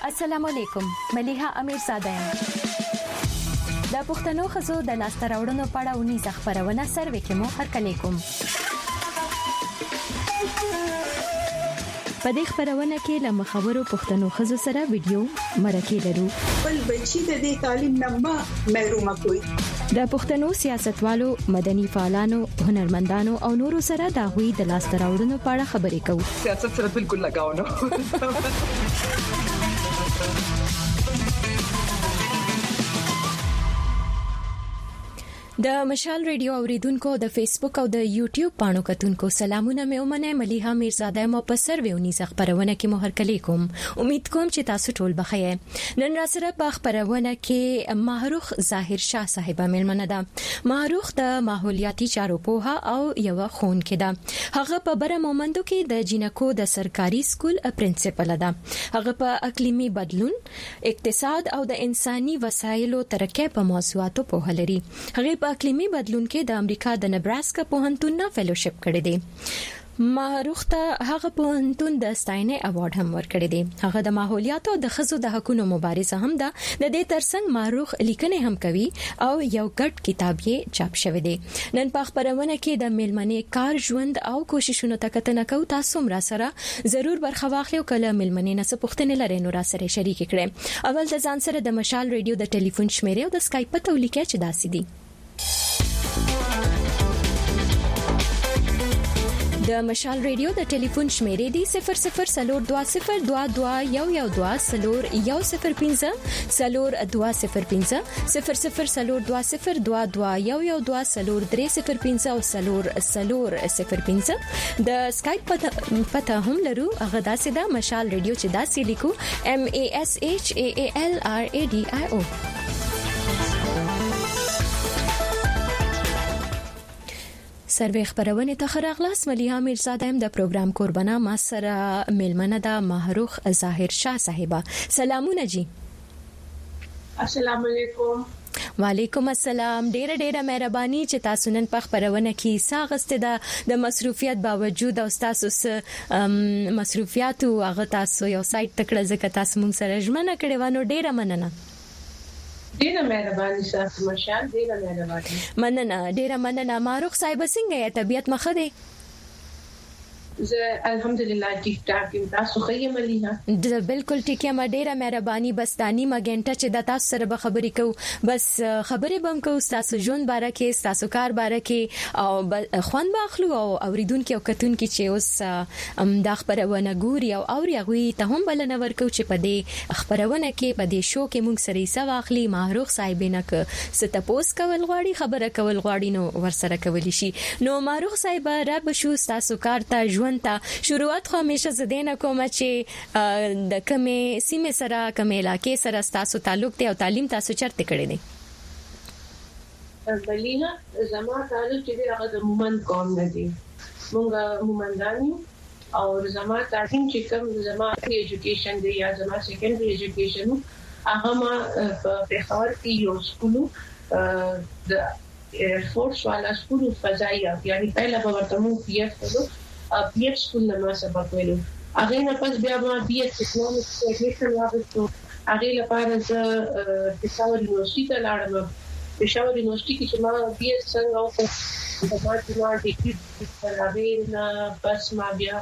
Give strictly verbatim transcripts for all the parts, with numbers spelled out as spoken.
السلام علیکم. ملیحه امیرزاده یم. د پښتنو خزو د لاسته راوړنو په اړه ونیزه خبرونه سروې کې مو هرکلی کوم. په دې خبرونه کې له مخورو پښتنو خزو سره ویډیو مرکه لرو. بل بچی د دې تعلیم نه محروم کوي. د پښتنو سیاستوالو، مدني فعالانو، هنرمندانو او نورو سره د غوي د لاسته راوړنو په اړه خبرې کوو. سیاست سره بالکل لگاو نه. د مشال ریډیو اوریدونکو د فیسبوک او د یوټیوب پاڼو کتونکو سلامونه مې ومنه. ملیحه میرزاده مو په سرویونی خبرونه کې مو هرکلی کوم. امید کوم چې تاسو ټول بخیر. نن را سره په خبرونه کې ماهروخ ظاهر شاه صاحب ملمنه ده. ماهروخ د ماحولیاتي چارو پوها او یو خون کې ده. هغه په بره مومندو کې د جینکو د سرکاري سکول پرنسپل ده. هغه په اقلیمي بدلون، اقتصاد او د انساني وسایلو ترقې په موضوعاتو په لري. هغه په اقلیمي بدلون کې د امریکا د نبراسکا پوهنتون نه فیلوشپ کړی دی. ماهروخ ته هغه پوهنتون د ستاینې ایوارډ هم ورکړی دی. هغه د ماحولیات او د خزو د حقوقو مبارزه هم ده. د دې ترڅنګ ماهروخ لیکنې هم کوي او یو ګډ کتاب یې چاپ شوی دی. نن په خبرونه کې د ملمنې کار، ژوند او کوششونو ته کتنه کوو. تاسو هم را سره ضرور برخه واخلئ او کله ملمنې نه څه پوښتنې لرئ نو را سره شریک کړئ. اول د ځان سره د مشال ریډیو د ټلیفون شمیرې او د اسکایپ په تولیکه چې داسې دي. د مشال ریډیو د ټلیفون شمیرې دی صفر صفر سلور دوا صفر دوا دوا یو یو دوا سلور یو صفر پنځه سلور دوا صفر پنځه صفر صفر سلور دوا صفر دوا دوا یو یو دوا سلور درې صفر پنځه او سلور سلور صفر پنځه. د اسکایپ پته هم لرو. هغه داسې ده مشال ریډیو چې داسې لیکو M A S H A A L R A D I O. سروې خبرونه ته خراغلاس. ملیحه میرزاده هم د پروګرام قربانا ما سره ملمنه ده ماهروخ ظاهر شاه صاحبہ. سلامونه جی. السلام علیکم. وعلیکم السلام. ډیره ډیره مهرباني چې تاسو نن په خبرونه کې ساغسته ده. د مصروفیت باوجود او تاسو سره مصروفیت او هغه تاسو یو سایت تکړه ځکه تاسو مونږ سره ژمنه کړې و. نو ډیره مننه. ډیره مهرباني تاسو مشال. ډیره مهرباني. مننه ډیره مننه. ماهروخ صاحب څنګه یې؟ طبيعت مخه ده؟ زه الحمدلله ټیک ټاک یم. تاسو ښه یې ملیحه؟ زه بالکل ټیک یم. ډیره مهرباني. بس دانی ما غنټه چې د تاسو سره به خبرې کوو. بس خبرې بم کوو تاسو ژوند باره کې، تاسو کار باره کې او خوان باخلو او اوریدونکو او کتونکو چې اوس د خبرونه ګوري او اوري غوي ته هم بلنه ورکو چې په دې خبرونه کې په دې شو کې موږ سره یې واخلي. ماهروخ صاحب نه ک ستپوس کول غواړي، خبره کول غواړي نو ورسره کولی شي. نو ماهروخ صاحب را بشو تاسو کار ته ژوند ته شروعات خو همیشه زدينه کوم چې د کومې سیمه سره کومې علاقې سره تاسو تعلق دی او تعلیم تاسو چرته کړی دی؟ ملیحه زما تعلق چې هغه د مومند قوم نه دی. موږ مومندانی او زما تعلیم چې کوم زما ایجوکیشن دی یا زما سیکنډري ایجوکیشن هغه ما په پېښور کې یو سکول د فورس والا سکول فضائیه یعنی پہلا به ورته مو پی ایف ولو بی ایف سکول نه ما سبق ویلو. هغه نه پس بیا ما بی ایف اکنامکس ایجوکیشن واغستو. هغه لپاره زه پېښور یونیورسيټي ته لاړم. پېښور یونیورسيټي کې چې ما بی ایف څنګه وکړ په ما کې ما د کیټ هغه نه پس ما بیا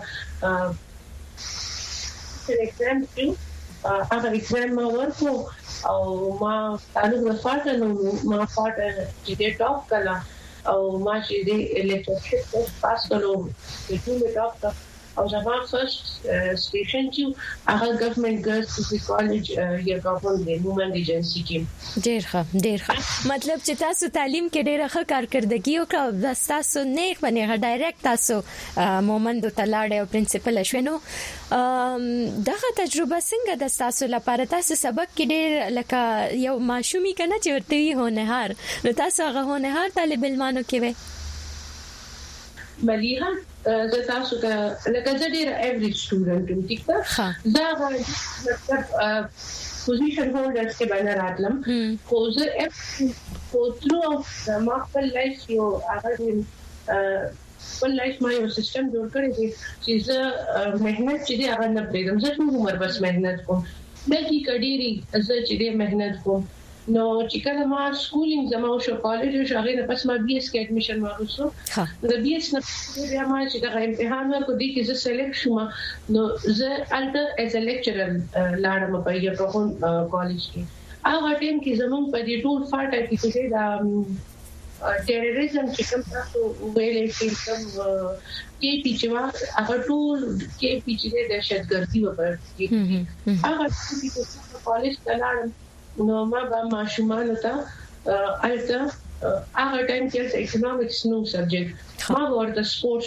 سلیکشن کړو. هغه ایکزام ما ورکو او ما تعلق د فاټه نو ما فاټه چې ټاپ کړه او ما چې د الیکټریشن پاس کړو د ټول ټاپ او زما فرست سټیشن چې هغه ګورنمنت ګرلز کالج یا ګورنمنت د مومند ایجنسی کې. ډیر ښه ډیر ښه. مطلب چې تاسو تعلیم کې ډیره ښه کارکړدګي وکړه. تاسو نیک باندې ډایرکټ تاسو مومند ته لاړ او پرنسپل شوه. دغه تجربه څنګه د تاسو لپاره؟ تاسو سبق کې ډیر لکه یو ماشومی کنه چې ورته وی هنر نو تاسو هغه هنر طالب علمانو کې وې؟ ملیحه زه تاسو ته لکه زه ډیر ایوریج سټوډنټ یم. ټیک ده. زه مطلب پوزیشن هولډرز کې باندې راتلم خو زه خو ترو ما خپل لایف یو هغه خپل لایف ما یو سیستم جوړ کړی دی چې زه مهنت چې دی هغه نه پرېږدم. زه ټول عمر بس مهنت کوم. لکه کډيري زه چې مهنت کوم نو چې کله ما سکولینګ زما شو کالج شو هغه نه پس ما بي اس کې اډمیشن واغوسو د بي اس نه بیا ما چې دا امتحان ورکړ دي چې زه سلیکټ شوم نو زه الټر ایز ا لیکچرر لاړم په یو پروګرام کالج کې هغه ټیم کې زمون په دې ټول فاټه کې چې دا ټیرریزم چې کوم تاسو ویلې چې کوم کې پیچوا هغه ټول کې پیچې د دهشتګردي وبر هغه چې کالج ته لاړم نو ما به ماشومان ته الټا هغه ټایم کې اکونومکس نو سبجیکټ ما ورته سپورتس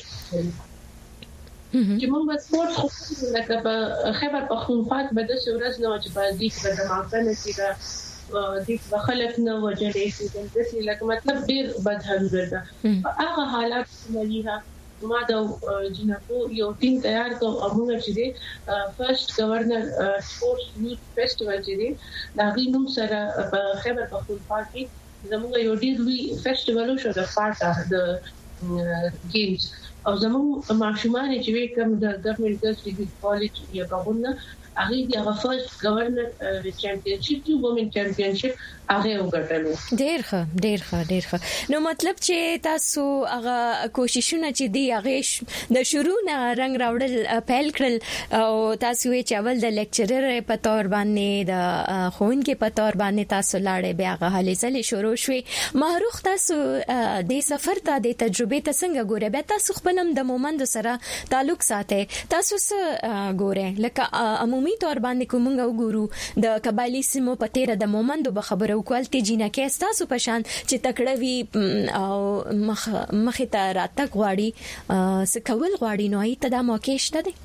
چې موږ سپورتس خو لکه په خبر پختونخوا کې به د سورز نو چې په دې کې د ماکن کې دا د خلک نه وجلې چې د دې لکه مطلب ډیر بدحالي ده هغه حالات مليها ما د جنکو یو ټیم تیار کو او موږ چې دی فرست گورنر سپورتس یوث فیسټیوال چې دی دا غوښنم سره په خبر پختونخوا کې زموږ یو ډیر لوی فیسټیوال شو د فارټا د گیمز او زموږ ماشومان چې کوم د ګورنمنت ډیګری کالج یا کومه هغه د هغه فرست گورنر چمپیونشپ دی وومن چمپیونشپ هغه وګټلو ډیر ښه ډیر ښه ډیر ښه نو مطلب چې تاسو هغه کوششونه چې دی هغه د شروع نه رنگ راوړل پیل کړل او تاسو یې چاول د لیکچرر په تور باندې د خوونکې په تور باندې تاسو لاړې بیا هغه هلې ځلې شروع شوې ماروخ تاسو د سفر ته د تجربه ته څنګه ګوره بیا تاسو خپلم د مومند سره تعلق ساتي تاسو څه ګوره لکه عمومي تور باندې کومه وګورو د قبایلی سیمو په تیر د مومند به خبره وکولتي جنکه تاسو په شان چې تکړه وی او مخ مخه ته راتګ غواړي سکول غواړي نو ایت د موقع شته دي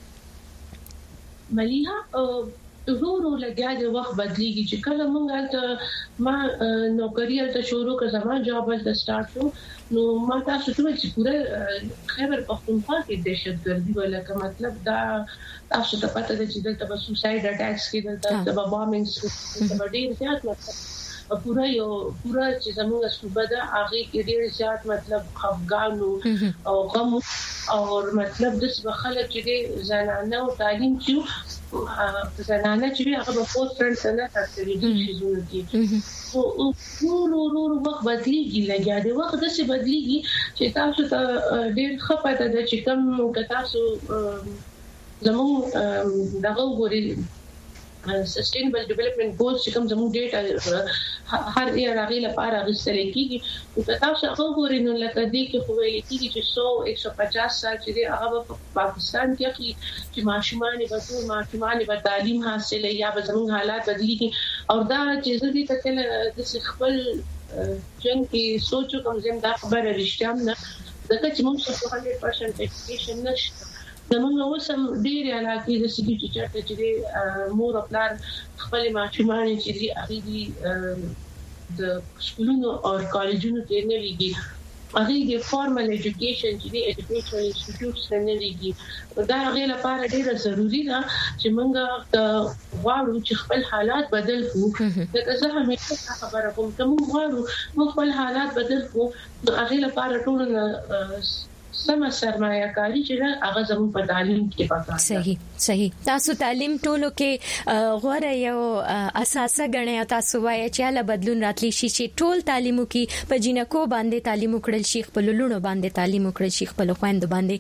مليها ورو لګیا د وخت بدلیږي چې کله مونږ ته ما نوکری ته شروع کړ زما جاب ول سٹارټ شو نو ما تاسو ته چې پوره خبر پختونخوا کې دهشتګردي ولکه مطلب دا تاسو ته پته ده چې دلته به سوساید اٹیکس کې دلته د بامینګز د ډېر زیات مطلب پورا یو پورا چې زموږ صوبه ده هغه کې ډېر زیات مطلب خفګانو او غم او مطلب د خلک چې زنانه او تعلیم چې زنانه چې هغه په فورت فرنٹ نه تاسو دي چې زونه دي او ورو ورو وخت بدلیږي لګیا دی وخت د څه بدلیږي چې تاسو ته ډېر خپته ده چې کوم تاسو زموږ دغه ګوري sustainable development goals چې کوم زموږ ډیټا هر یو راغی لپاره غوښتل کیږي او تاسو هغه ګورئ نو لکه دې کې خو ویل کیږي چې سو یک سو پچاس سال چې هغه په پاکستان کې چې ماشومان به ټول ماشومان به تعلیم حاصل یا به زموږ حالات بدلیږي او دا چې زه دې ته د خپل جن کې سوچو کوم زم دا خبره رښتیا نه ځکه چې موږ څه په هغه پرسنټ ایجوکیشن نشته زموږ اوسم ډېر علاقې د سګي چې چاته چې مور خپل خپل ماشومان چې دي هغه دي د سکولونو او کالجونو کې نه لګي هغه د فارمل ایجوکیشن چې د ایجوکیشنل انسټیټیوټس نه لګي دا هغه لپاره ډېر ضروری ده چې موږ غواړو چې خپل حالات بدل کړو دا زه همیشه خبره کوم چې موږ غواړو موږ خپل حالات بدل کړو هغه لپاره ټول سم سرمایه کاری چې هغه زموږ په تعلیم کې پکار ده صحیح صحیح تاسو تعلیم ټولو کې غوړه یو اساسه غنئ تاسو وایي چې له بدلون راتلی شي چې ټول تعلیمو کې په جنکو باندې تعلیم وکړل شي خپل لونو باندې تعلیم وکړل شي خپل خويند باندې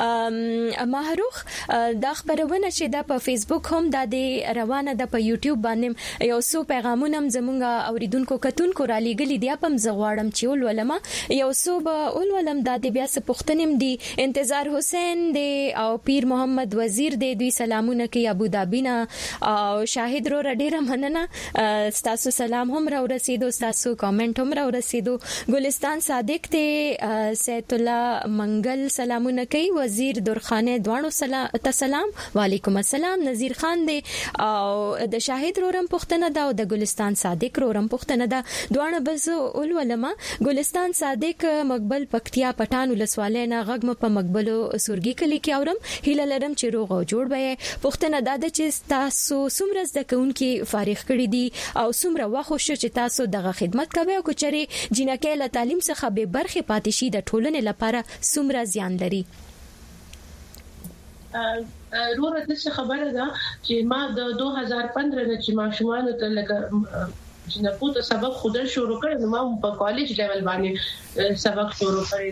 ماهروخ دا خبرونه چې دا په فیسبوک هم د روانه د په یوټیوب باندې یو څو پیغامونه زمونږ اوریدونکو کتونکو را لېګلې دی په مزغواړم چې ولولما یو څو به ولولم د بیا څه پښتنې دی انتظار حسین دی او پیر محمد وزیر دی دوی سلامونه کوي ابو دابی نه او شاهد رو ډیره مننه تاسو سلام هم را ورسېدو تاسو کامنټ هم را ورسېدو ګلستان صادق ته سید الله منګل سلامونه کوي وزیر درخانه دوانو سلام تسلام وعلیکم السلام نذیر خان دی او د شاهد رورم پښتنه دا او د ګلستان صادق رورم پښتنه دا دوانه بس اولولما ګلستان صادق مقبل پکتیا پټان ولسوالۍ غږ م په مقبلو سورګي کلی کې اورم هیله لرم چې روغ او جوړ به پښتنه داده چې تاسو څومره زده کوونکي فارغ کړي دي او څومره واخو شو چې تاسو دغه خدمت کوي او کچري جنکه له تعلیم څخه به برخه پاتې شي د ټولنې لپاره څومره زیان لري روره د خبره ده چې ما د دوه هزار پندرہ نه چې ماشومان ته لګ جنکو ته سبق خود شروع کړ نو ما په کالج لیول باندې سبق شروع کړی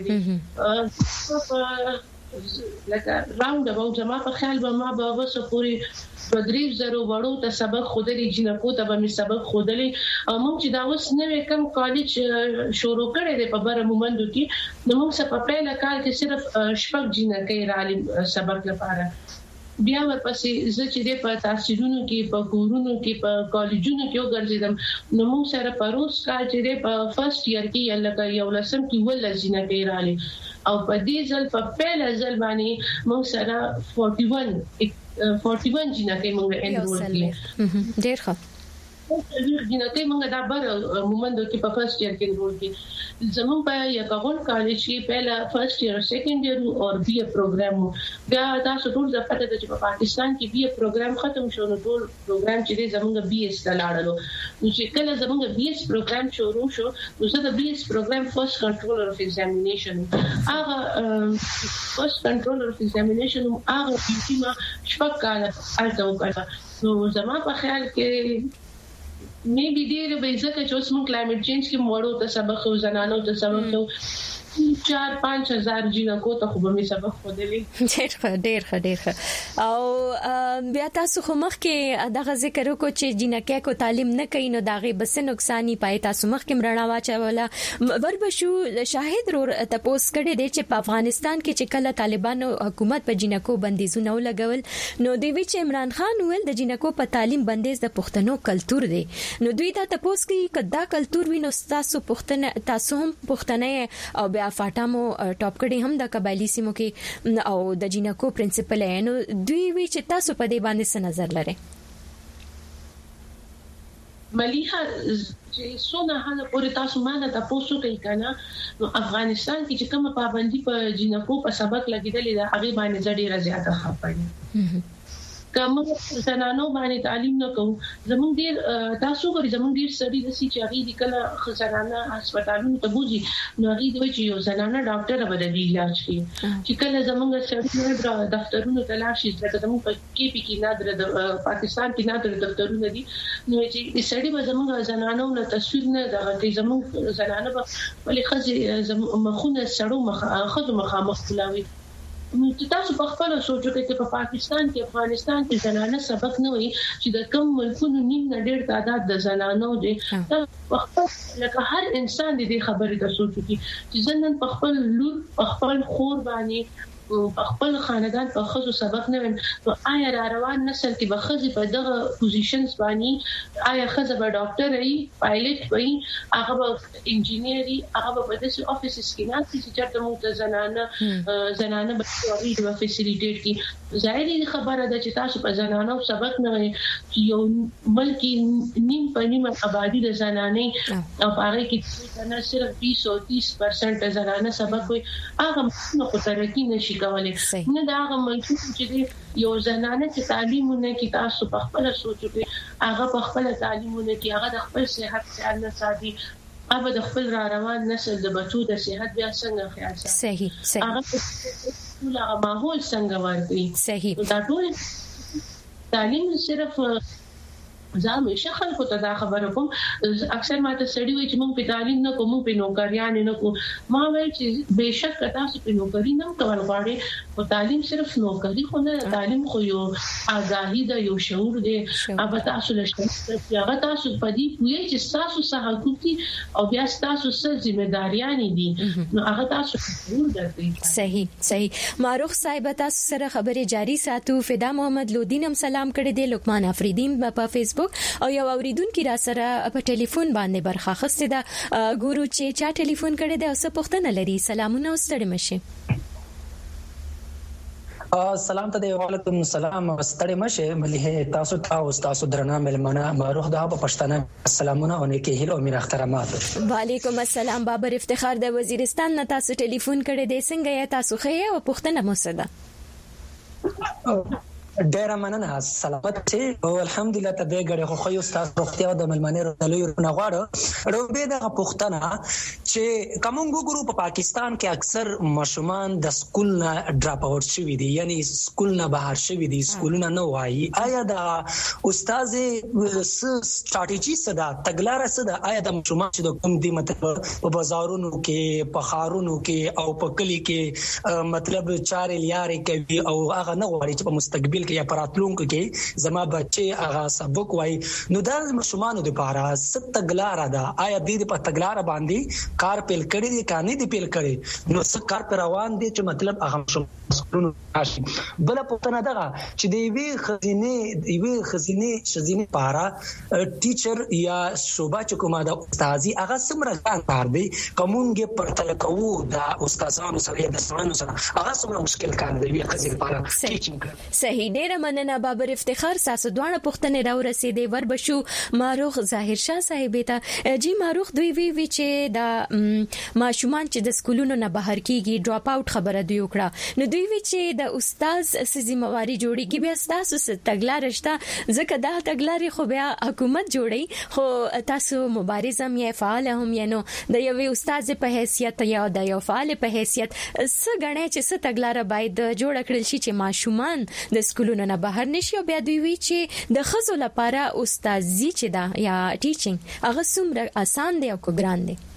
دي لکه راوند ابو جما په خیال به ما به وسه پوری بدریف زرو وړو ته سبق خودلی جنکو ته به می سبق خودلی او موږ چې دا وس نوې کم کالج شروع کړی دی په بر مومندو کې نو موږ په پیله کال کې صرف شپږ جنکې را سبق لپاره بیا ورپسې زه چې په تاسیسونو کې په کورونو کې په کالجونو کې وګرځیدم نو موږ سره پروس کال چې په فرست ایئر کې لکه یو لسم کې ول جنکې را لې او په دې ځل په پیله ځل باندې موږ سره اکتالیس اکتالیس جنکې موږ انرول کړې ډېر ښه جنکې موږ دا بر مومندو کې په فرست ایئر کې انرول کړې زموږ په یکاغون کالج کې پہلا فرست ایئر سیکنډ ایئر او بی اے پروګرام بیا تاسو ټول ځپته چې په پاکستان کې بی اے پروګرام ختم شو نو ټول پروګرام چې زموږ بی ایس لاړلو نو چې کله زموږ بی ایس پروګرام شروع شو نو زه د بی ایس پروګرام فرست کنټرولر اف ایگزامینیشن هغه فرست کنټرولر اف ایگزامینیشن هغه چې ما شپږ کال الته وکړه نو زما په خیال کې مې به ډېر به ځکه چې اوس موږ کلایمټ چینج کې موړو ته سبق او زنانو ته سبق او چار پنځه هزار جنکو ته خو به می سبق خودلی ډېر ښه ډېر ښه ډېر ښه او بیا تاسو خو مخ کې دغه ذکر وکړو چې جنکې کو تعلیم نه کوي نو داغه بس نقصانی پای تاسو مخ کې مرنا واچوله وربشو شاهد رو تپوس کړي دي چې په افغانستان کې چې کله طالبانو حکومت په جنکو بندیزونه لګول نو دوی چې عمران خان ول د جنکو په تعلیم بندیز د پښتنو کلچر دی نو دوی دا تپوس کوي کدا کلچر وینو تاسو پښتنه تاسو هم پښتنه او فاټامو ټاپ کړي هم د قبایلی سیمو کې او د جنکو پرنسپل نو دوی وی چې تاسو په دې باندې څه نظر لرئ مليحه چې څونه حاله پورې تاسو مانه تاسو کوي کنه نو افغانستان کې چې کوم پابندي په جنکو په سبق لګیدلې ده هغه باندې ډېر زیاته خپاینه کوم زنانو باندې تعلیم نه کوم زموږ ډیر تاسو غوړي زموږ ډیر سړي د سې چې هغه د کله خزانه هسپتالونو ته بوزي نو هغه دوی چې یو زنانه ډاکټر به د علاج کوي چې کله زموږ سړي دفترونو ته لاشي چې زموږ په کې پی کې نادر د پاکستان کې نادر دفترونه دي نو چې سړي به زموږ زنانو نه تصویر نه دغه زموږ زنانه به ولې خزي مخونه سړو مخ خزو مخامخ کلاوي نو تاسو په خپل سوچو کې چې په پاکستان کې افغانستان کې زنانه سبق نه وي چې د کوم ملکونو نیم نه ډېر تعداد د زنانو دي په خپل لکه هر انسان دې خبرې ته سوچو کې چې زنان په خپل لور په خپل خور باندې خپل خاندان په خزو سبق نه وي نو آیا را روان نسل کې به خزي په دغه پوزیشنز باندې آیا خزه به ډاکټر وي پایلټ وي هغه به انجینیري هغه به د افیسز کې نه چې چېرته موږ زنانه زنانه به ورې د فیسیلیټیټ کی ظاهري خبره ده چې تاسو په زنانو سبق نه وي چې یو ملک نیم په نیم آبادی د زنانه او هغه کې نه صرف بیس او تیس پرسنټ زنانه سبق وي هغه نو په ترقی نشي کولای نه دا هغه ملک چې یو زنانه چې تعلیمونه کې تاسو په خپل سوچو کې هغه په خپل تعلیمونه کې هغه د خپل صحت خیال نه ساتي هغه د خپل را روان نسل د بچو د صحت بیا څنګه خیال ساتي صحیح صحیح هغه ټول ماحول څنګه ورته صحیح دا ټول تعلیم صرف ځم شخل کو ته دا خبره کوم اکثر ماته سړی وي چې مونږ په تعلیم نه کوم په نوکریان نه کوم ما وایي چې بهشک تاسو په نوکری نه کول غواړئ او تعلیم صرف نوکری خو نه تعلیم خو یو آگاهی دا یو شعور دی او تاسو لشته هغه تاسو په دې کوی چې تاسو سره حقوقي او بیا تاسو سره ځمېداریان دي نو هغه تاسو شعور درته صحیح صحیح معروف صاحب تاسو سره خبره جاری ساتو فدا محمد لودین هم سلام کړی دی لقمان افریدین په فیسبوک او یو اوریدونکو را سره په ټلیفون باندې برخه خسته ده ګورو چې چا ټلیفون کړی دی او څه پوښتنه لري سلامونه او ستړي مشه سلام ته وعلیکم السلام ستړي مشه ملي تاسو ته او تاسو درنه ملمنه معروف ده په پښتنه سلامونه او نیکی هیله او مینا احترامات وعلیکم السلام بابر افتخار د وزیرستان نه تاسو ټلیفون کړی دی څنګه یا تاسو خې او پوښتنه مو څه ده ډیر مننه سلامت چې او الحمدلله ته دغه خو خو استاد روغتیا د ملمنې رولې نه غواړم روبه د پښتنه چې کومو ګورو په پاکستان کې اکثر ماشومان د سکول نه ډراپ اوټ شوي دي یعنی سکول نه بهر شوي دي سکولونه نه وایي آیا د استاد ستراتیژي صدا تګلارې صدا آیا د ماشومان چې د کوم دي مطلب په بازارونو کې په خارونو کې او په کلی کې مطلب چارې لیارې کوي او هغه نه غواړي چې په مستقبل کې یا پراتلونکو کې زما بچي هغه سبق وایي نو د ماشومان د لپاره ست تګلارې ده آیا د دې په تګلارې باندې کار پیل کړی دي کاني دي پیل کړي نو څه کار پر روان دي چې مطلب هغه مسؤلون راشي بل پوښتنه ده چې د وی خزینه د وی خزینه شزینه پارا ټیچر یا شوبا چې کومه د استادي هغه سمره کار دی کومونګه پرتل کوو د استادانو سره د سړانو سره هغه سمره مشکل کار دی وی خزینه پارا ټیچینګ صحیح ډیر مننه بابر افتخار ساسو دوه پوښتنه راو رسیدې ور بشو ماروخ ظاهر شاه صاحب ته جی ماروخ دوی وی وی چې د ماشومان چې د سکولونو نه بهر کیږي ډراپ اوټ خبره دی وکړه نو دوی وی چې د استاد سزمواري جوړیږي بیا تاسو ست تګلار شته ځکه دا تګلارې خو بیا حکومت جوړي خو تاسو مبارزه یې فعال هم ینو د یو استاد په حیثیت یا د یو فعال په حیثیت څه غنې چې ست تګلار باید جوړ کړل شي چې ماشومان د سکولونو نه بهر نشي او بیا دوی وی چې د خزو لپاره استادزي چې دا یا ټیچینګ هغه څومره آسان دی او کو ګران دی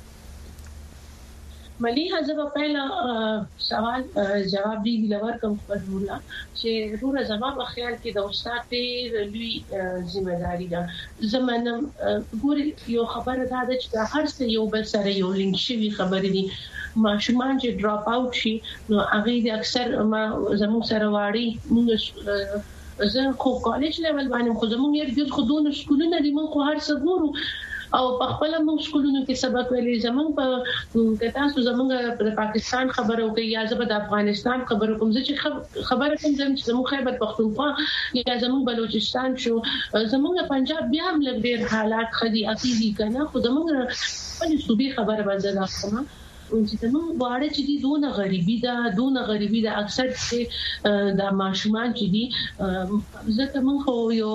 مليحه زه په پیله سوال جواب دی لور کوم پرمولا چې روره زما په خیال کې د استاد ته لوی ځمېداري ده زمونږ ګوري یو خبره ده چې هر څه یو بل سره یو لینک شوی خبرې دي ماشومان چې ډراپ اوټ شي نو هغه د اکثر ما زموږ سره واړي موږ زه خو کالج لیول باندې خو زموږ یو د خودونو سکولونه دي موږ خو هر څه ګورو او په خپل موږ سکولونو کې سبق ویلي زمونږ په کتا سو زمونږ د پاکستان خبرو کې یا زبر د افغانستان خبرو کوم چې خبره کوم چې زموږ خیبر پختونخوا یا زمونږ بلوچستان شو زمونږ پنجاب بیا هم لږ ډیر حالات خدي اخیری کنه خو زمونږ په صوبې خبره باندې راځم چې موږ واړه چې دي دونه غریبي ده دونه غریبي ده اکثر چې د ماشومان چې دي ځکه موږ خو یو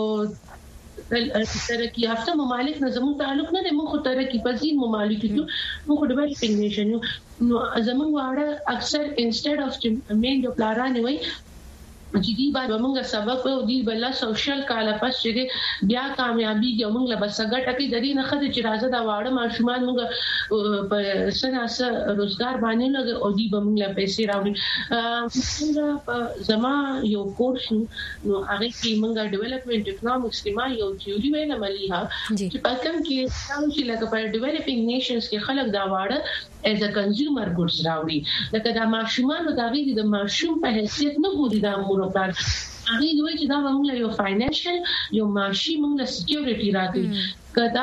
ترقی یافته ممالک نه زموږ تعلق نه دی موږ ترقی پذیر ممالک یو موږ ډیولپینګ نیشن یو نو زموږ واړه اکثر انسټډ اف مین جو پلانونه وي چې دی باندې موږ سبق او دی بل سوشل کاله پس چې بیا کامیابی کې موږ له بسګټه کې د دې نه خدای چې راځه دا واړه ماشومان موږ په سناسه روزګار باندې لګ او دی به موږ له پیسې راوړي موږ په زما یو کورس نو هغه کې موږ ډیولپمنٹ اکونومکس کې ما یو تھیوري ویله مليها چې په کوم کې څنګه چې لکه په ډیولپینګ نیشنز کې خلک دا واړه as a consumer goods راوړي لکه دا ماشومان د هغه د ماشوم په حیثیت نه ګوري دا مور په هغه دوی چې دا موږ یو فاینانشل یو معاشي موږ سکیورټي راکړي کدا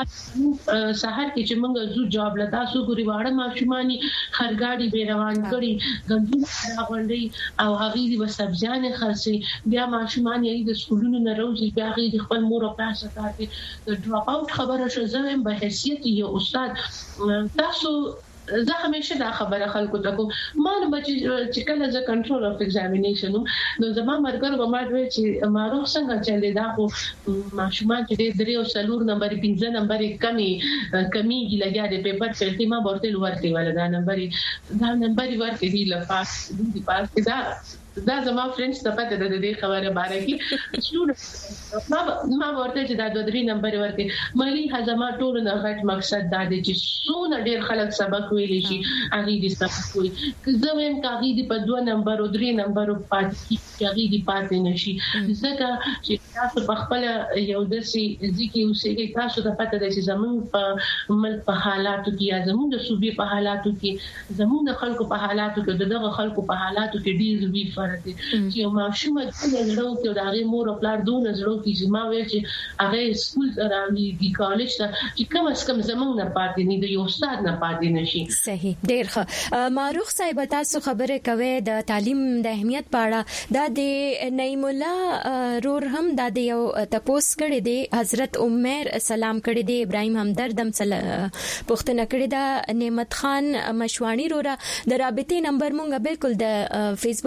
سحر کې چې موږ زو جاب لدا سو ګوري واړه ماشومانی خرګاډي به روان کړي غندې راغونډي او هغه دې سبزیان خرسي بیا ماشومان یې د سکولونو نه راوځي بیا هغه د خپل مور او پلار سره کوي د ډراپ اوټ خبره شو زم به حیثیت یو استاد تاسو زه همیشه دا خبره خلکو ته کوم ما نو چې کله زه کنټرول اف ایگزامینیشن نو زما مرګر به ما دوی چې ما روح څنګه چلې دا خو ماشومان چې درې او څلور نمبر پنځه نمبر کمی کمیږي لګیا د پیپر فلټي ما ورته ورته ولا دا نمبر دا نمبر ورته دی لپاس دی پاس دا دا زما فرندز ته پته د دې خبره باره کې شنو ما ما ورته چې دا د درې نمبر ورته ملي هزما ټول نه غټ مقصد دا دی چې څونه ډېر خلک سبق ویلي شي هغه دې سبق وي که زموږ کاغی دی په دوه نمبر او درې نمبر پاتې کیږي دی پاتې نشي ځکه چې تاسو په خپل یو دسي ځکه اوسېږي تاسو ته پته ده چې زموږ په ملک په حالاتو کې یا زموږ د صوبې په حالاتو کې زموږ د خلکو په حالاتو کې دغه خلکو په حالاتو کې ډېر وی فرق دی چې ماشوم د زړه کې د هغه مور او پلار دون زړه کې چې ما ویل چې هغه سکول راوړي د کالج ته چې کم از کم زمونږ نه پاتې نه د یو استاد نه پاتې نشي صحیح ډېر ښه ماروخ صاحب تاسو خبره کوي د تعلیم د اهمیت په اړه دا د نعیم الله رور هم د یو تپوس کړي دی حضرت عمر سلام کړي دی ابراهيم همدرد هم پوښتنه کړي دا نعمت خان مشوانی رورا د رابطې نمبر مونږ بالکل د فیسبوک باندې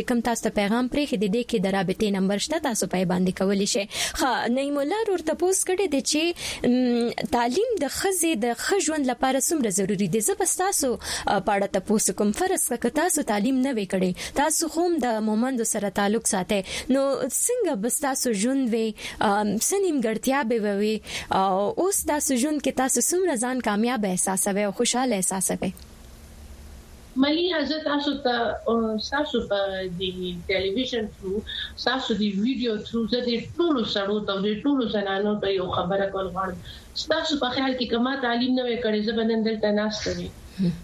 چې کوم تاسو ته پیغام پرې خې د دې کې د رابطې نمبر شته تاسو پای باندې کولی شئ. ښه نعیم الله ورته پوس کړي د چې تعلیم د خزې د خژوند لپاره څومره ضروری دی. زه بس تاسو پاړه تاسو کوم فرض کړه تاسو تعلیم نه وکړي تاسو هم د مومند سره تعلق ساتي نو څنګه بس تاسو ژوند وي سنیم ګړتیا به وي او اوس تاسو ژوند کې تاسو څومره ځان کامیاب احساسوي او خوشاله احساسوي. ملي حضرت تاسو ته تاسو په دی ټلویزیون تھرو تاسو دی ویډیو تھرو زه د ټولو سره او د ټولو زنانو ته یو خبره کول غواړم. تاسو په خیال کې کما تعلیم نه وکړي زه بنن دلته ناشته وي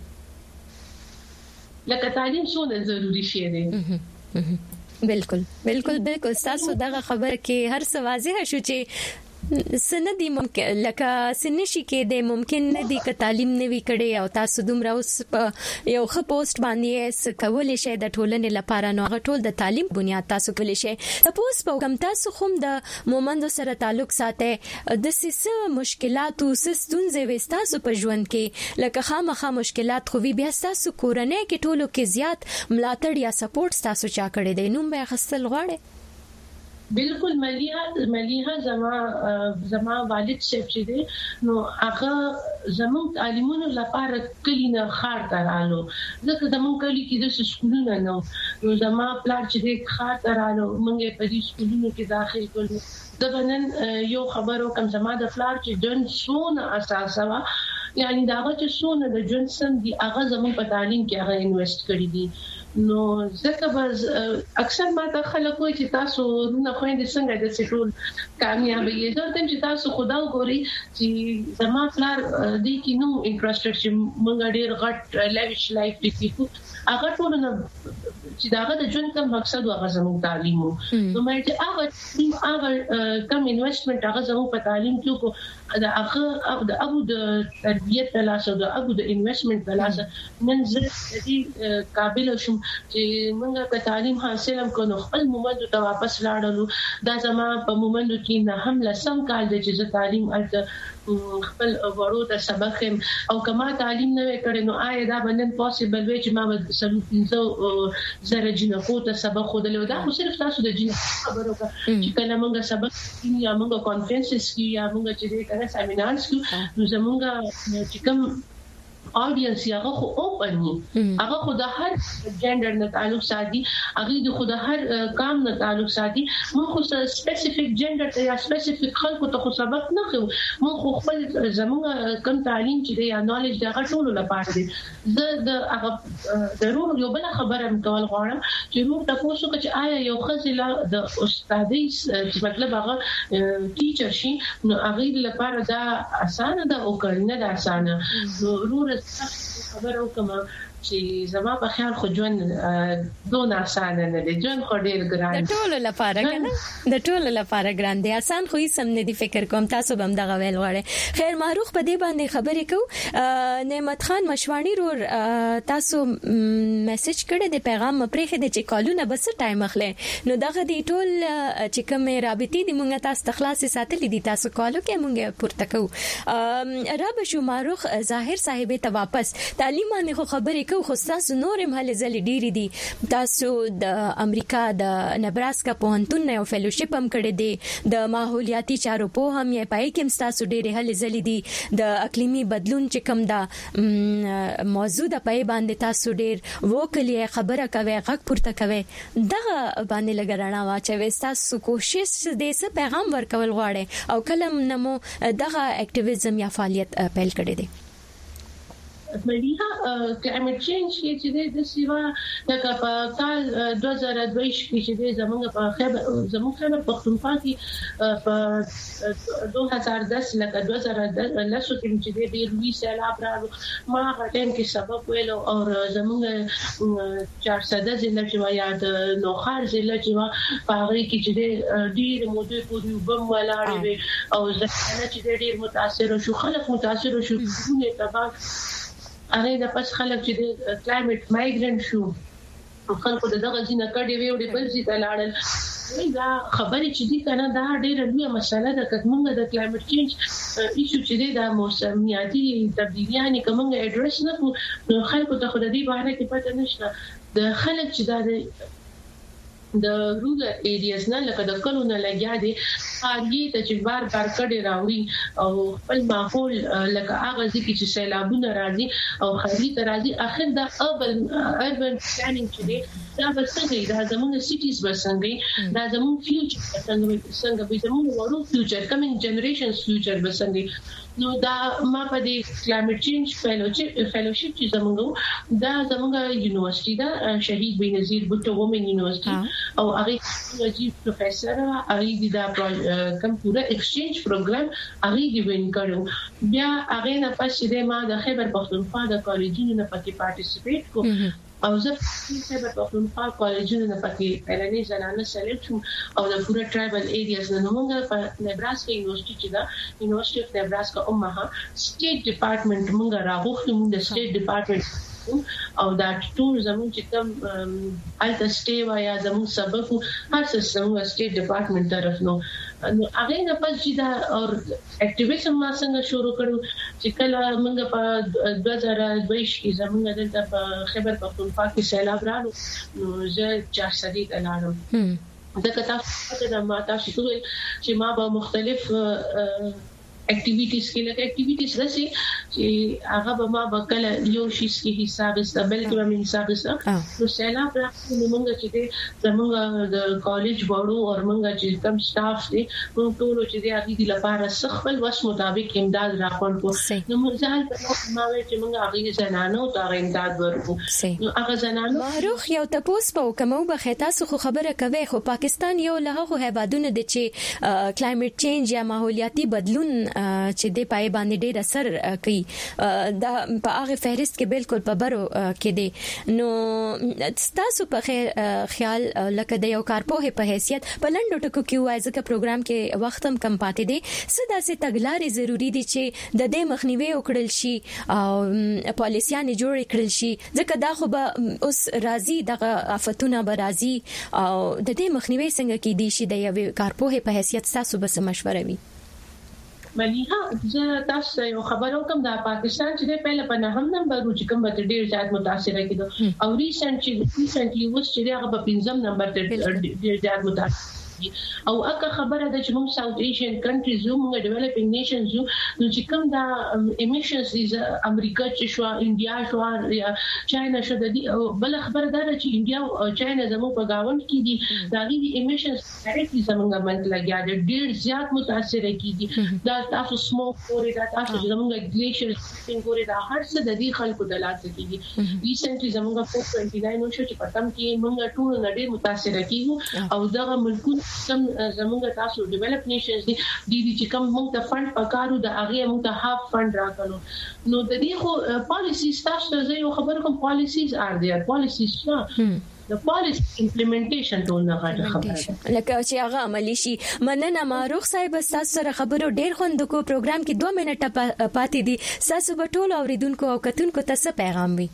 لکه تعلیم څونه ضروری شی دی. بالکل بالکل بالکل تاسو دغه خبره کې هر څه واضح شو چې سندي ممکن لکه سنشي کې د ممکن نه دي ک تعلیم نه وی کړي او تاسو دومره اوس یو خ پوسټ باندې کولای شئ د ټولنې لپاره نو هغه ټول د تعلیم بنیاد تاسو کولای شئ. تاسو په کوم تاسو هم د مومند سره تعلق ساتي د سیسه مشکلات او ستونزې وستاسو په ژوند کې لکه خامخا مشکلات خو بیا تاسو کورنۍ کې ټولو کې زیات ملاتړ یا سپورټ تاسو چا کړی دی نو به خپل غواړي. بالکل مليها مليها زما زما والد شپ چې دی نو هغه زموږ تعلیمونو لپاره کلی نه خار ترالو ځکه زموږ کلی کې د سکولونو نو نو زما پلان چې دی خار ترالو موږ په دې سکولونو کې داخل کړو. د بنن یو خبرو کم زما د فلار چې جن سونه اساسه وا یعنی دا چې سونه د جن سم دی هغه زموږ په تعلیم کې هغه انویسټ کړی دي. نو ځکه بس اکثر ما ته خلک وایي چې تاسو نه خويندې څنګه د سټول کامیاب یې زه ته چې تاسو خدا وګوري چې زما فلار دې کې نو انټرستډ چې موږ ډېر غټ لیویش لایف ټیکو هغه ټول نه چې داغه د ژوند کوم مقصد هغه زموږ تعلیم وو نو مې چې هغه هغه کم انویسټمنټ هغه زموږ په تعلیم کې کو دا هغه د ابو د تربیت په لاس او د ابو د انویسټمنټ په لاس نن زه دې قابل شم چې موږ په تعلیم حاصل هم کوو. خپل مومند ته واپس لاړلو دا زما په مومند کې نه هم لسم کال د چې تعلیم الته خپل ورو ته سبق او کما تعلیم نه وکړي نو آیا دا بنن پوسیبل وي چې ما سلو پنځه زره جنکو ته سبق خودلو دا خو صرف تاسو د جن خبرو کا چې کله موږ سبق یا موږ کانفرنسز کې یا موږ چې کله سیمینارز کې نو زموږ چې کوم اودینس هغه خو اوپن ني هغه خو د هر جندر نه تعلق ساتي هغه د خو د هر کام نه تعلق ساتي موږ خو سپیسیفیک جندر ته یا سپیسیفیک خلکو ته خو سبق نه خو موږ خو خپل زموږ کم تعلیم چې یا نالج د غټولو لپاره دي. زه د هغه ضرور یو بل خبره مکول غواړم چې موږ تاسو چې آیا یو خزله د استادۍ چې مطلب هغه ټیچر شي نو هغه لپاره دا اسانه ده او کنه ده اسانه ضرور خبرو کوم چې زما په خیال خو ژوند دون اسانه نه دی ژوند خو ډیر ګران د ټولو لپاره کنه د ټولو لپاره ګران دی آسان خو هیڅ هم نه دی فکر کوم تاسو هم دغه ویل غواړئ. خیر معروف په دې باندې خبرې کو نعمت خان مشوانی رور تاسو میسج کړی دی پیغام پرې خې چې کالونه بس ټایم اخلي نو دغه دی ټول چې کوم رابطې دی مونږ تاسو تخلاص ساتلې دي تاسو کالو کې مونږ پورته کو رب شو معروف ظاهر صاحب ته واپس تعلیم باندې خو خبرې کو خو تاسو نورم هلي زلي ډيري دي تاسو د امریکا د نبراسکا پوهنتون نه فیلوشپ هم کړی دی د ماحولیاتي چارو په هم یې پای کې تاسو ډيري هلي زلي دي د اقلیمي بدلون چې کوم دا موضوع د پای باندې تاسو ډیر وکلی خبره کوي غږ پورته کوي دغه باندې لګرانا واچوي تاسو کوشش دې څه پیغام ورکول غواړي او کلم نمو دغه اکټیویزم یا فعالیت پیل کړی دی. مليها کلایمټ چینج کې چې د سیوا د کال دوه زره دوه کې چې زموږ په خبر زموږ خبر پښتونخوا کې په دوه هزار دس لکه دوه زره لسو کې چې د لوی سیلاب راغلو ما هغه ټیم کې سبق ویلو او زموږ چهارصد ضلع چې یا د نوخار ضلع چې په هغه کې چې ډیر موده پورې وبم ولاړې وي او ځکه چې ډیر متاثر شو خلک متاثر شو نه تبا هغه د پس خلک چې د کلایمټ مایګرنټ شو خلکو دغه ځینې کډې وی وړي بل ځای ته لاړل دا خبرې چې دي کنه دا ډېره لویه مسله ده چې موږ د کلایمټ چینج ایشو چې د موسمیاتي تبدیلیانې کومه اډریس نه کوو نو خلکو ته خو د دې باره کې پته نشته د خلک چې دا د رورل ایریاز نه لکه د کلونو لګیا دي هغه ته چې بار بار کډي راوړي او خپل ماحول لکه هغه ځکه چې سیلابونه راځي او خالي راځي اخر د اربن اربن پلانینګ چې دی دا بسنګي دا زموږ سټیز بسنګي دا زموږ فیوچر څنګه څنګه به زموږ ورو فیوچر کمینګ جنریشنز فیوچر بسنګي نو دا ما په دې کلایمټ چینج فیلوشپ فیلوشپ چې زموږ دا زموږ یونیورسيټي دا شهید بنظیر بوټو وومن یونیورسيټي او هغه چې پروفیسور هغه دا کوم پورا ایکسچینج پروګرام هغه دی وین کړو بیا هغه نه پښې ما د خیبر پختونخوا د کالجونو نه پکې پارټیسیپیټ کو او زه په خیبر پختونخوا کالجونو نه پکې پلانې زنانه سلیکټ او د پورا ټرایبل ایریاز نه موږ په نبراسکا یونیورسيټي چې دا یونیورسيټي اف نبراسکا اوماها سټیټ ډپارټمنټ موږ راغوښتو موږ د سټیټ ډپارټمنټ او دا ټول زموږ چې کوم الټا سټي وایا زموږ سبق هر څه زموږ سټیټ ډپارټمنټ طرف نو نو هغه نه پس چې دا اور اکټیویزم ما څنګه شروع کړو چې کله موږ په دوه زره دوه کې زموږ دلته په خیبر پختونخوا کې سیلاب راغلو نو زه چار سدي کلانم دا کتاب د ما تاسو چې ما به مختلف اکټیویټیز کې لکه اکټیویټیز رسي چې هغه به ما وکړه یو شي کې حساب استابل کې به حساب استاب نو سیلاب راځي موږ چې زموږ د کالج وړو او موږ چې کوم سټاف دي موږ ټول چې د هغه د لپاره خپل وس مطابق امداد راکړو نو موږ ځان په ما وی چې موږ هغه زنانو ته امداد ورکو نو هغه زنانو معروف یو تاسو په کومو به تاسو خو خبره کوي خو پاکستان یو له هغه هیوادونو د چې کلایمټ چینج یا ماحولیاتي بدلون چې د پای باندې ډېر اثر کوي دا په هغه فهرست کې بالکل په برو کې دي نو تاسو په خیال لکه د یو کارپوه په حیثیت په لنډو ټکو کې وایي ځکه پروګرام کې وخت هم کم پاتې دي سدا سي تګلارې ضروری دي چې د دې مخنیوي وکړل شي او پالیسيانې جوړ کړل شي ځکه دا خو به اوس راځي دغه آفتونه به راځي او د دې مخنیوي څنګه کې دي شي د یو کارپوه په حیثیت تاسو به مشوره وي مليها زه تاسو یو خبرو کوم د پاکستان چې په پهله په نهم نمبر چې کوم به ډیر زیات متاثر کېدو او ریسنټ چې ریسنټلی وس چې هغه په پنځم نمبر ته ډیر زیات متاثر او اګه خبره ده چې موږ ساوث ایشین کنټریز یو موږ ډیولپینګ نیشنز یو نو چې کوم دا امیشنز دي امریکا چې شو انډیا شو یا چاینا شو د دې بل خبره ده چې انډیا او چاینا زموږ په گاوند کې دي دا دي امیشنز ډایرکټلی زموږ باندې لګیا دي ډیر زیات متاثر کیږي دا تاسو سموک پورې دا تاسو زموږ ګلیشیرز څنګه دا هر څه د دې خلکو د لاس کېږي ریسنټلی زموږ په اټوئنټي ناین شو چې پټم کې موږ ټول ډیر متاثر کیږو او دا ملکونه سم زموږ تاسو ډیولپ نیشنز دي د دې چې کوم موږ ته فند پکارو د هغه موږ ته هاف فند راکړو نو د دې خو پالیسیز تاسو زه یو خبر کوم پالیسیز ار دیر پالیسیز د پالیسی امپلیمنټیشن ټول نه غواړي خبره لکه چې هغه عملی شي مننه ماروخ صاحب تاسو سره خبرو ډیر خوندکو پروګرام کې دوه منټه پاتې دي تاسو به ټول اوریدونکو او کتونکو ته څه پیغام وي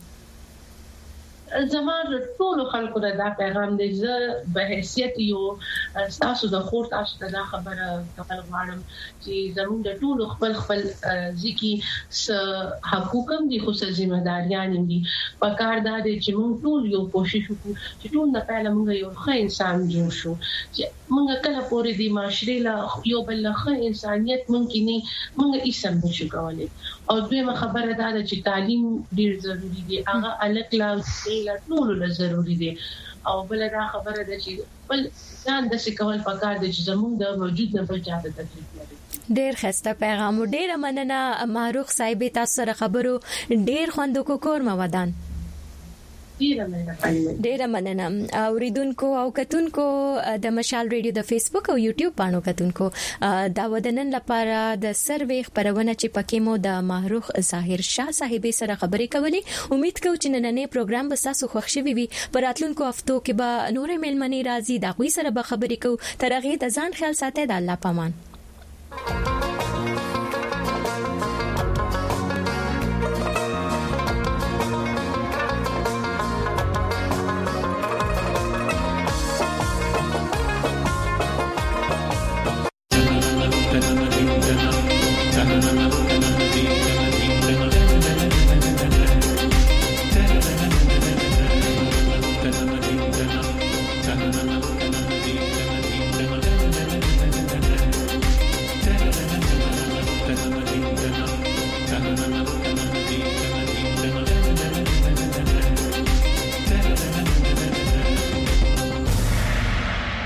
زموږ ټول خلکو ته دا پیغام دی زه به حیثیت یو تاسو د خور تاسو ته دا خبره کول غواړم چې زموږ د ټول خپل خپل ځکه س حقوق هم دي خو څه ځمېداریان دي په کار دا دي چې موږ ټول یو کوشش وکړو چې ټول نه پهله موږ یو ښه انسان جوړ شو چې موږ کله پورې د معاشري له یو بل ښه انسانيت ممکن نه موږ یې سم نشو کولای او دویمه خبره دا ده چې تعلیم ډیر ضروری دی هغه الګ لا لا ټول له ضروری دی او بل دا خبره ده چې بل ځان د څه کول پکار دي چې زموږ د وجود نه بل چاته تکلیف لري ډیر خسته پیغام ډیر مننه ماروخ صاحب تاسو سره خبرو ډیر خوندکو کور مو ودان ډیر مننه اوریدونکو او کتونکو د مشال ریډیو د فیسبوک او یوټیوب باندې کتونکو دا ودنن لپاره د سروې خبرونه چې پکې مو د ماروخ ظاهر شاه صاحب سره خبرې کولې امید کوم چې نننې پروګرام به تاسو خوښ شي وي پر راتلونکو هفتو کې به نورې ملمنې راځي دا غوي سره به خبرې کوو تر هغه د ځان خیال ساتئ د الله پامان